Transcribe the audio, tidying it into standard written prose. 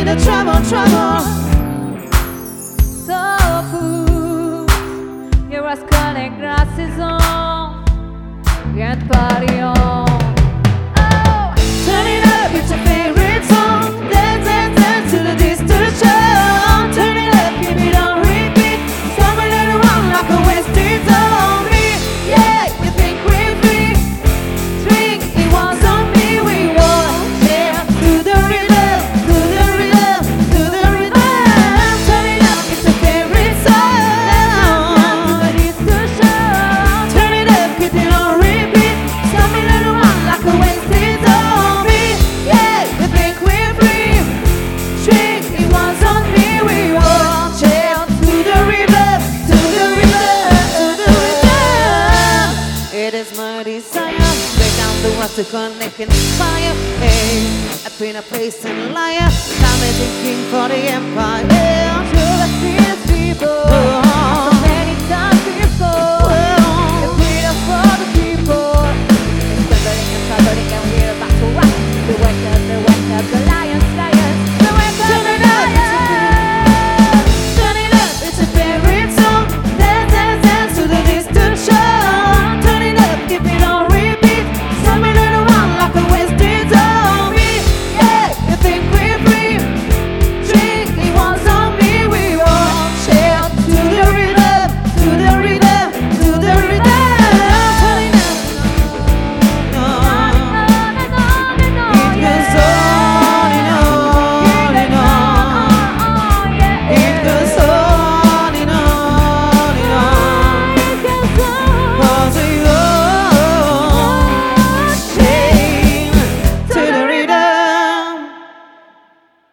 in the trouble. So put your rose-colored glasses on and party on. Oh, turn it up, it's your favorite song. Dance to the distortion. Turn it up, keep it on repeat. Stumble around like a wasted zombie. Yeah, you think we're free? Drink, it was on me. We walk to the rhythm, to the rhythm, to the rhythm. Turn it up, it's your favorite song. To the distortion. Turn it up, keep it on repeat. Stumble around like a wasted zombie. Yeah, you think we're free? Drink, it was on me. We walk to the rhythm, to the rhythm, to the rhythm. It is my desire, lay down the walls to connect and inspire. Hey, I've been a place and liar, I'm a king for the empire. To the freest people.